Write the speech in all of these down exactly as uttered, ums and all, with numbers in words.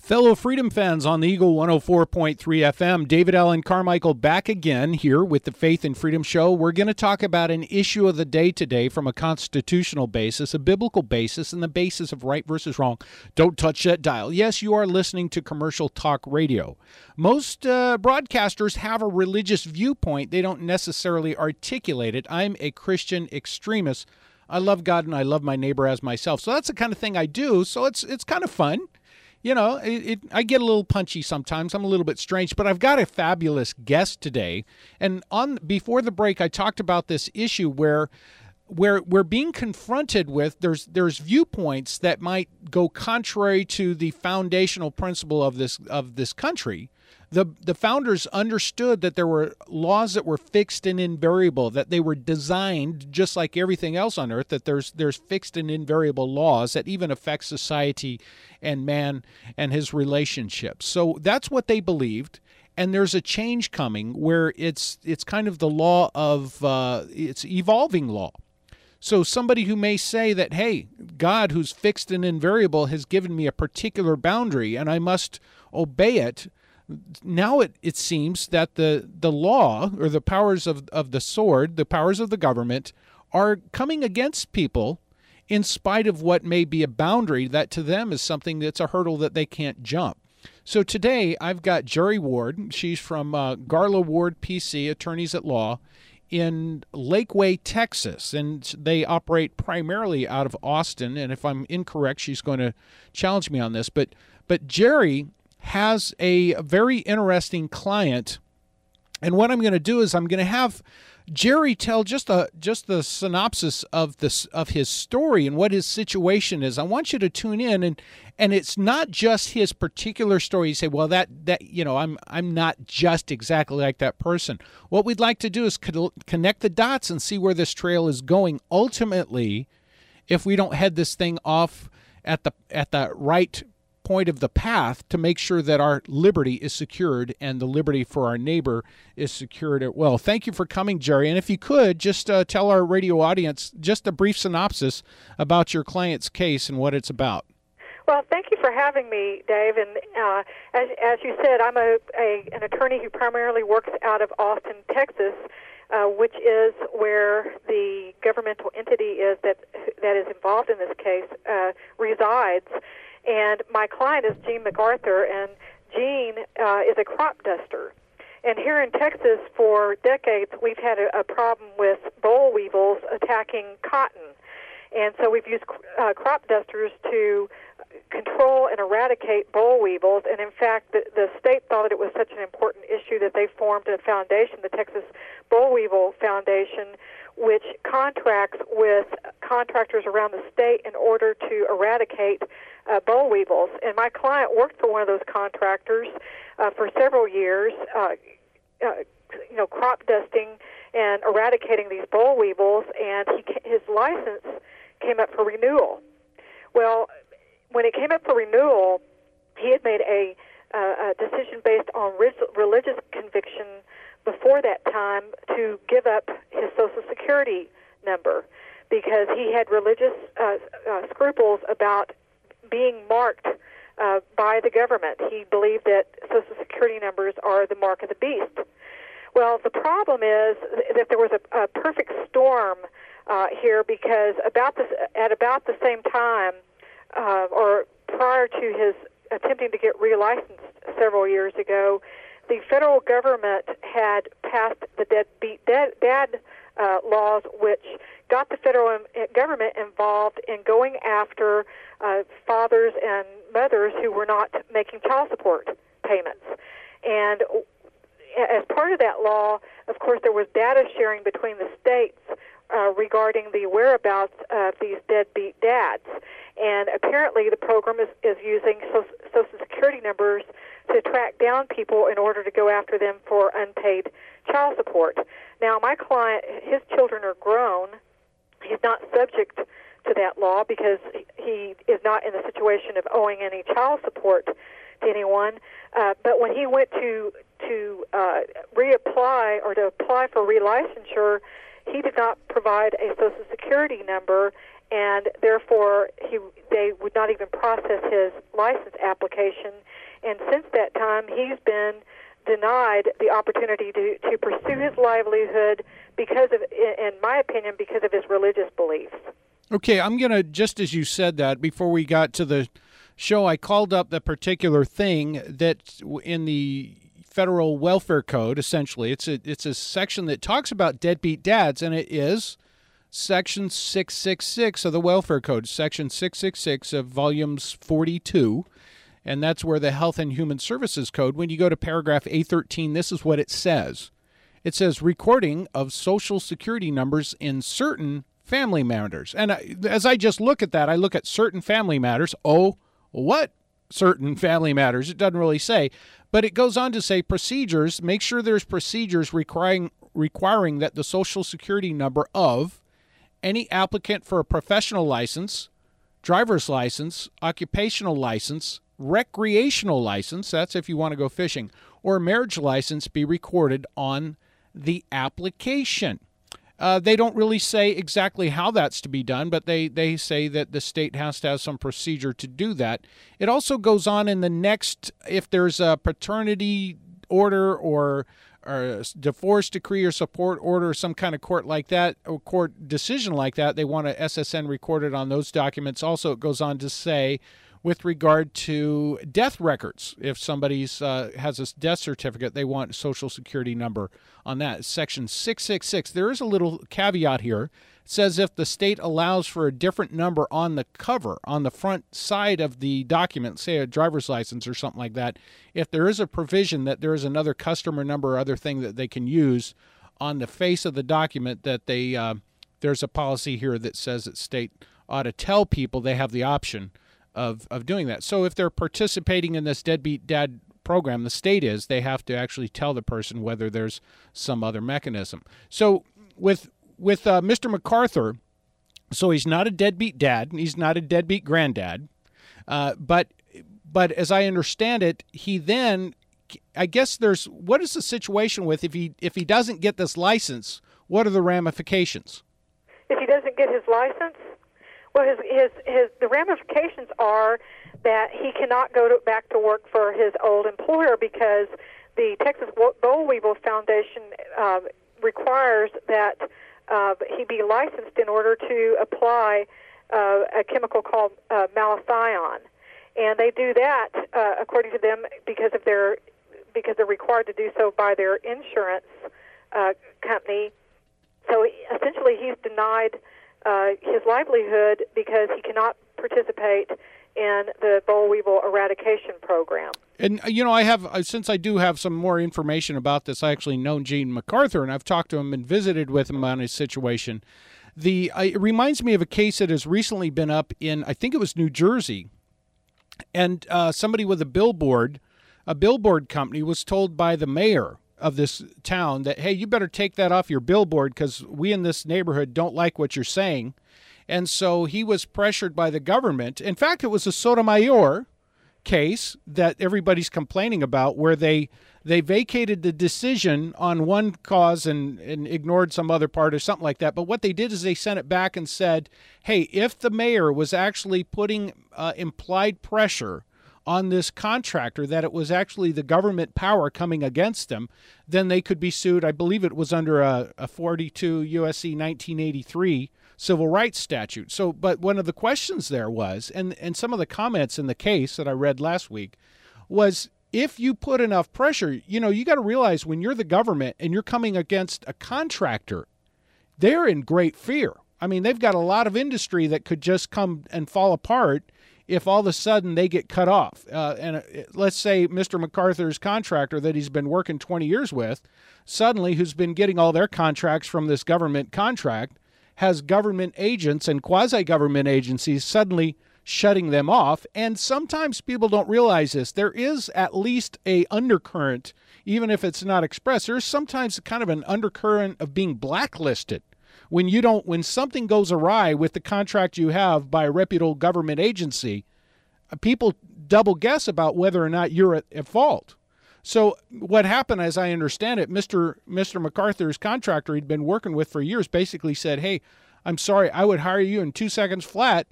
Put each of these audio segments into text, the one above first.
Fellow Freedom fans on the Eagle one oh four point three F M, David Allen Carmichael back again here with the Faith and Freedom Show. We're going to talk about an issue of the day today from a constitutional basis, a biblical basis, and the basis of right versus wrong. Don't touch that dial. Yes, you are listening to commercial talk radio. Most uh, broadcasters have a religious viewpoint. They don't necessarily articulate it. I'm a Christian extremist. I love God and I love my neighbor as myself. So that's the kind of thing I do. So it's it's kind of fun. You know, it, it, I get a little punchy sometimes. I'm a little bit strange, but I've got a fabulous guest today. And on before the break, I talked about this issue where where we're being confronted with there's there's viewpoints that might go contrary to the foundational principle of this of this country. The the founders understood that there were laws that were fixed and invariable, that they were designed just like everything else on earth, that there's there's fixed and invariable laws that even affect society and man and his relationships. So that's what they believed. And there's a change coming where it's it's kind of the law of uh, it's evolving law. So somebody who may say that, hey, God, who's fixed and invariable, has given me a particular boundary and I must obey it. Now it, it seems that the, the law or the powers of, of the sword, the powers of the government, are coming against people in spite of what may be a boundary that to them is something that's a hurdle that they can't jump. So today I've got Jerry Ward. She's from uh, Garlow Ward P C, Attorneys at Law, in Lakeway, Texas, and they operate primarily out of Austin. And if I'm incorrect, she's going to challenge me on this. But but Jerry has a very interesting client, and what I'm going to do is I'm going to have Jerry tell just a just the synopsis of this of his story and what his situation is. I want you to tune in, and and it's not just his particular story. You say, well, that that you know, I'm I'm not just exactly like that person. What we'd like to do is co- connect the dots and see where this trail is going. Ultimately, if we don't head this thing off at the at the right point of the path to make sure that our liberty is secured and the liberty for our neighbor is secured as well. Thank you for coming, Jerry. And if you could, just uh, tell our radio audience just a brief synopsis about your client's case and what it's about. Well, thank you for having me, Dave. And uh, as, as you said, I'm a, a an attorney who primarily works out of Austin, Texas, uh, which is where the governmental entity is that that is involved in this case uh, resides. And my client is Gene MacArthur, and Gene uh, is a crop duster. And here in Texas, for decades, we've had a, a problem with boll weevils attacking cotton. And so we've used uh, crop dusters to control and eradicate boll weevils. And in fact, the, the state thought it was such an important issue that they formed a foundation, the Texas Boll Weevil Foundation, which contracts with contractors around the state in order to eradicate uh, boll weevils. And my client worked for one of those contractors uh, for several years, uh, uh, you know, crop dusting and eradicating these boll weevils, and he, his license came up for renewal. Well, when it came up for renewal, he had made a, uh, a decision based on religious conviction before that time to give up his Social Security number because he had religious uh, uh, scruples about being marked uh, by the government. He believed that Social Security numbers are the mark of the beast. Well, the problem is that there was a, a perfect storm uh, here because about this, at about the same time, uh, or prior to his attempting to get relicensed several years ago, the federal government had passed the Deadbeat Dad, dad uh, laws, which got the federal government involved in going after uh, fathers and mothers who were not making child support payments. And as part of that law, of course, there was data sharing between the states uh, regarding the whereabouts of these deadbeat dads. And apparently the program is, is using Social Security numbers to track down people in order to go after them for unpaid child support. Now, my client, his children are grown. He's not subject to that law because he is not in the situation of owing any child support to anyone. Uh, but when he went to to uh, reapply or to apply for relicensure, he did not provide a Social Security number, and therefore he they would not even process his license application. And since that time, he's been denied the opportunity to, to pursue his livelihood because of, in my opinion, because of his religious beliefs. Okay, I'm going to, just as you said that, before we got to the show, I called up the particular thing that in the Federal Welfare Code, essentially, it's a, it's a section that talks about deadbeat dads, and it is Section six sixty-six of the Welfare Code, Section six sixty-six of Volumes forty-two, and that's where the Health and Human Services Code, when you go to paragraph A thirteen, this is what it says. It says recording of Social Security numbers in certain family matters. And I, as I just look at that, I look at certain family matters. Oh, what certain family matters? It doesn't really say. But it goes on to say procedures. Make sure there's procedures requiring requiring that the Social Security number of any applicant for a professional license, driver's license, occupational license, recreational license, that's if you want to go fishing, or marriage license be recorded on the application. Uh, they don't really say exactly how that's to be done, but they, they say that the state has to have some procedure to do that. It also goes on in the next, if there's a paternity order or, or a divorce decree or support order or some kind of court like that, or court decision like that, they want a S S N recorded on those documents. Also, it goes on to say, with regard to death records, if somebody's uh, has a death certificate, they want a Social Security number on that. Section six sixty-six. There is a little caveat here. It says if the state allows for a different number on the cover, on the front side of the document, say a driver's license or something like that, if there is a provision that there is another customer number or other thing that they can use on the face of the document, that they uh, there's a policy here that says that state ought to tell people they have the option Of, of doing that. So if they're participating in this deadbeat dad program, the state is, they have to actually tell the person whether there's some other mechanism. So with with uh, Mister MacArthur, so he's not a deadbeat dad, he's not a deadbeat granddad, uh, but but as I understand it, he then, I guess there's, what is the situation with if he if he doesn't get this license? What are the ramifications? If he doesn't get his license? Well, his, his, his, the ramifications are that he cannot go to, back to work for his old employer because the Texas Boll Weevil Foundation uh, requires that uh, he be licensed in order to apply uh, a chemical called uh, malathion. And they do that, uh, according to them, because of their because they're required to do so by their insurance uh, company. So essentially, he's denied Uh, his livelihood because he cannot participate in the boll weevil eradication program. And, you know, I have, since I do have some more information about this, I actually know Gene MacArthur, and I've talked to him and visited with him on his situation. The uh, it reminds me of a case that has recently been up in, I think it was New Jersey, and uh, somebody with a billboard, a billboard company was told by the mayor of this town that, hey, you better take that off your billboard because we in this neighborhood don't like what you're saying. And so he was pressured by the government. In fact, it was a Sotomayor case that everybody's complaining about, where they they vacated the decision on one cause and, and ignored some other part or something like that. But what they did is they sent it back and said, hey, if the mayor was actually putting uh, implied pressure on this contractor, that it was actually the government power coming against them, then they could be sued. I believe it was under a, a forty-two U S C nineteen eighty-three civil rights statute. So, but one of the questions there was, and, and some of the comments in the case that I read last week, was if you put enough pressure, you know, you got to realize when you're the government and you're coming against a contractor, they're in great fear. I mean, they've got a lot of industry that could just come and fall apart if all of a sudden they get cut off. Uh, and uh, let's say Mister MacArthur's contractor that he's been working twenty years with, suddenly, who's been getting all their contracts from this government contract, has government agents and quasi-government agencies suddenly shutting them off. And sometimes people don't realize this. There is at least a undercurrent, even if it's not expressed. There's sometimes kind of an undercurrent of being blacklisted. When you don't, when something goes awry with the contract you have by a reputable government agency, people double guess about whether or not you're at, at fault. So what happened, as I understand it, Mister Mister MacArthur's contractor he'd been working with for years basically said, hey, I'm sorry, I would hire you in two seconds flat.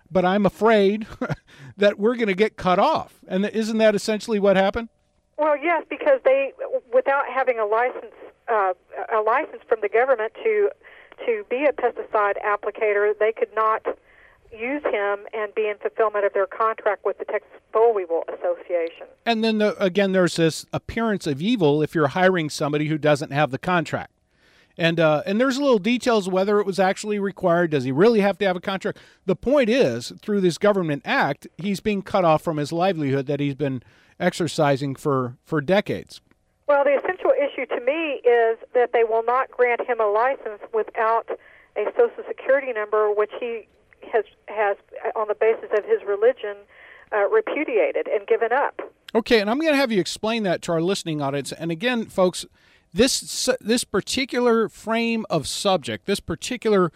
but I'm afraid that we're going to get cut off. And isn't that essentially what happened? Well, yes, because they, without having a license, uh, a license from the government to to be a pesticide applicator, they could not use him and be in fulfillment of their contract with the Texas Boll Weevil Association. And then, the, again, there's this appearance of evil if you're hiring somebody who doesn't have the contract. And uh, and there's little details whether it was actually required. Does he really have to have a contract? The point is, through this government act, he's being cut off from his livelihood that he's been exercising for, for decades. Well, the essential issue to me is that they will not grant him a license without a Social Security number, which he has, has on the basis of his religion, uh, repudiated and given up. Okay, and I'm going to have you explain that to our listening audience. And again, folks, This this particular frame of subject, this particular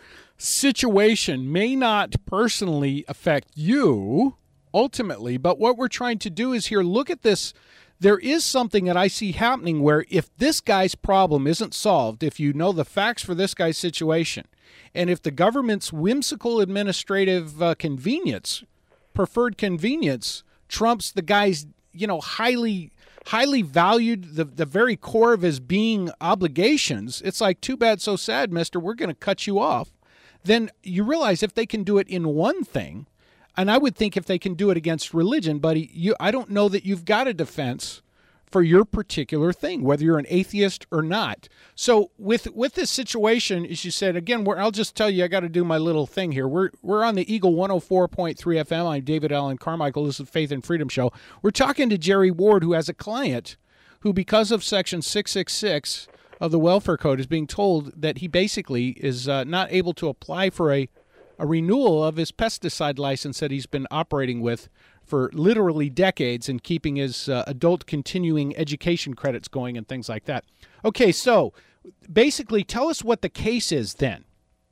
situation may not personally affect you ultimately, but what we're trying to do is here, look at this. There is something that I see happening where if this guy's problem isn't solved, if you know the facts for this guy's situation, and if the government's whimsical administrative uh, convenience, preferred convenience, trumps the guy's, you know, highly... highly valued, the, the very core of his being obligations, it's like, too bad, so sad, mister, we're going to cut you off. Then you realize if they can do it in one thing, and I would think if they can do it against religion, buddy, you, I don't know that you've got a defense for your particular thing, whether you're an atheist or not. So with with this situation, as you said, again, we're, I'll just tell you, I got to do my little thing here. We're we're on the Eagle one oh four point three F M. I'm David Allen Carmichael. This is Faith and Freedom Show. We're talking to Jerry Ward, who has a client who, because of Section six six six of the Welfare Code, is being told that he basically is uh, not able to apply for a, a renewal of his pesticide license that he's been operating with for literally decades and keeping his uh, adult continuing education credits going and things like that. Okay, so basically tell us what the case is then.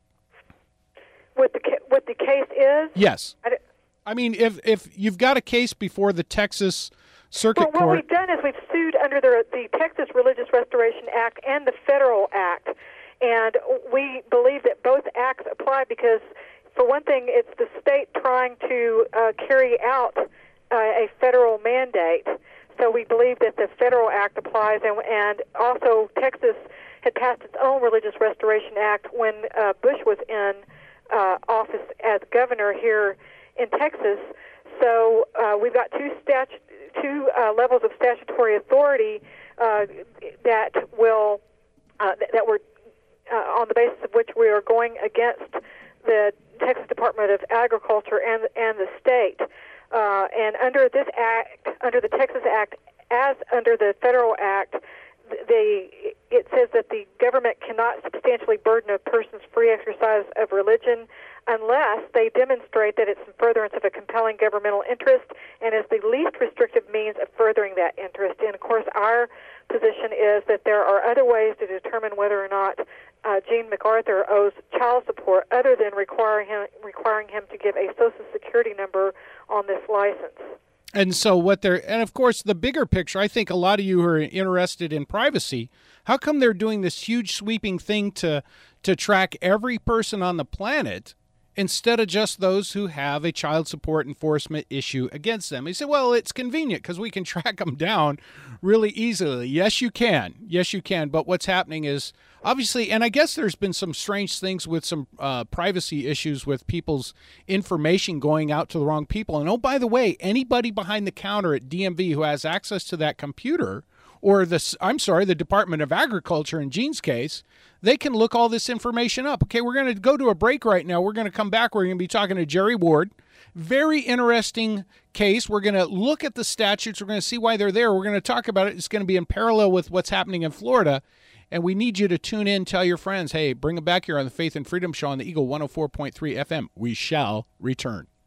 What the ca- what the case is? Yes. I, I mean, if if you've got a case before the Texas Circuit well, Court. What we've done is we've sued under the, the Texas Religious Restoration Act and the Federal Act, and we believe that both acts apply because, for one thing, it's the state trying to uh, carry out uh, a federal mandate. So we believe that the Federal Act applies, and, and also Texas had passed its own Religious Restoration Act when uh, Bush was in uh, office as governor here in Texas. So uh, we've got two statu- two uh, levels of statutory authority uh, that will uh, that were uh, on the basis of which we are going against the Texas Department of Agriculture and and the state. Uh, and under this act, under the Texas Act, as under the Federal Act, the it says that the government cannot substantially burden a person's free exercise of religion unless they demonstrate that it's in furtherance of a compelling governmental interest and is the least restrictive means of furthering that interest. And, of course, our position is that there are other ways to determine whether or not uh, Gene MacArthur owes child support other than requiring him, requiring him to give a Social Security number on this license. And so what they're, and of course, the bigger picture, I think a lot of you who are interested in privacy, how come they're doing this huge sweeping thing to to track every person on the planet instead of just those who have a child support enforcement issue against them? He said, well, it's convenient because we can track them down really easily. Yes, you can. Yes, you can. But what's happening is, obviously, and I guess there's been some strange things with some uh, privacy issues with people's information going out to the wrong people. And oh, by the way, anybody behind the counter at D M V who has access to that computer, or the, I'm sorry, the Department of Agriculture in Gene's case, they can look all this information up. Okay, we're going to go to a break right now. We're going to come back. We're going to be talking to Jerry Ward. Very interesting case. We're going to look at the statutes. We're going to see why they're there. We're going to talk about it. It's going to be in parallel with what's happening in Florida. And we need you to tune in, tell your friends, hey, bring them back here on the Faith and Freedom Show on the Eagle one oh four point three F M. We shall return.